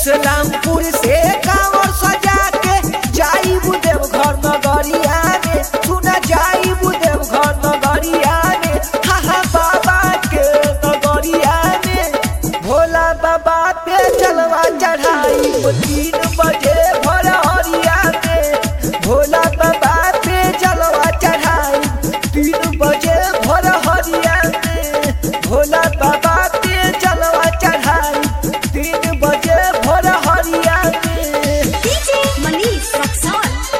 इस्लामपुर से कांवर सजा के जाइब देवघर नगरिया में, सुना जाइब देवघर नगरिया में, हा बाबा के नगरिया में। भोला बाबा पे जलवा चढ़ाई 3 बजे भोर हरिया में। भोला बाबा पे जलवा चढ़ाई 3 बजे भोर हरिया में। भोला बाबा पे जलवा चढ़ाई 3 बजे भोर हरिया में। डीजे मनीष रक्सौल।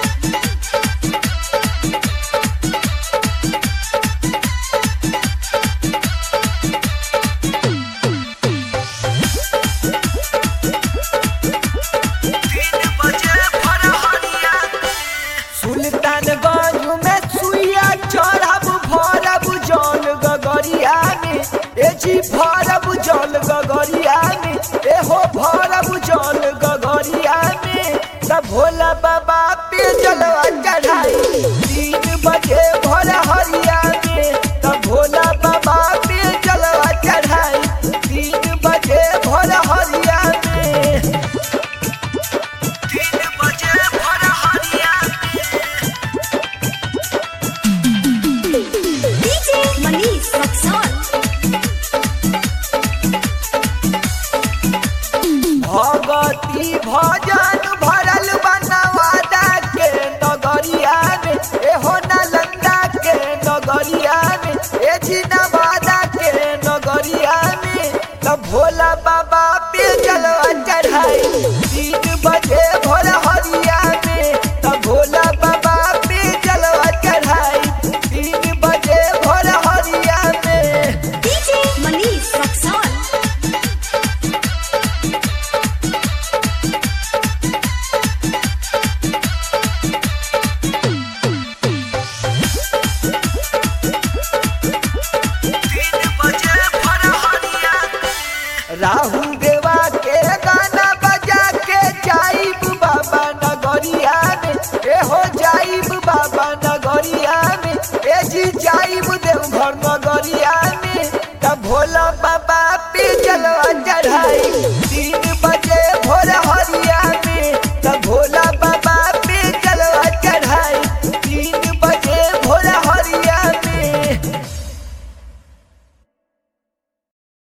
सुल्तानगंज में सुइया चढ़ब भरब जल गगरिया में, ए जी भरब जल गगरिया में, ए हो भरब जल गगरिया में। तब भोला बाबा पे जलवा चढ़ाई 3 बजे भोर हरिया में। तब भोला बाबा पे जलवा चढ़ाई 3 बजे भोर हरिया में। 3 बजे भोर हरिया डीजे मनीष रक्सौल। भगती भजन भरल बनवादा के नगरिया में, एहो नालंदा के नगरिया में, ए जी नवादा के नगरिया में। तब भोला बाबा पे जलवा चढ़ाई 3 बजे भोर हरिया में। तब भोला बाबा पे जलवा चढ़ाई 3 बजे भोर हरिया में। डीजे मनीष रक्सौल। राहुल देवा के गाना बजा के जाइब बाबा नगरिया में, ए हो जाइब बाबा नगरिया में, ए जी जाइब देवघर नगरिया में। तब भोला बाबा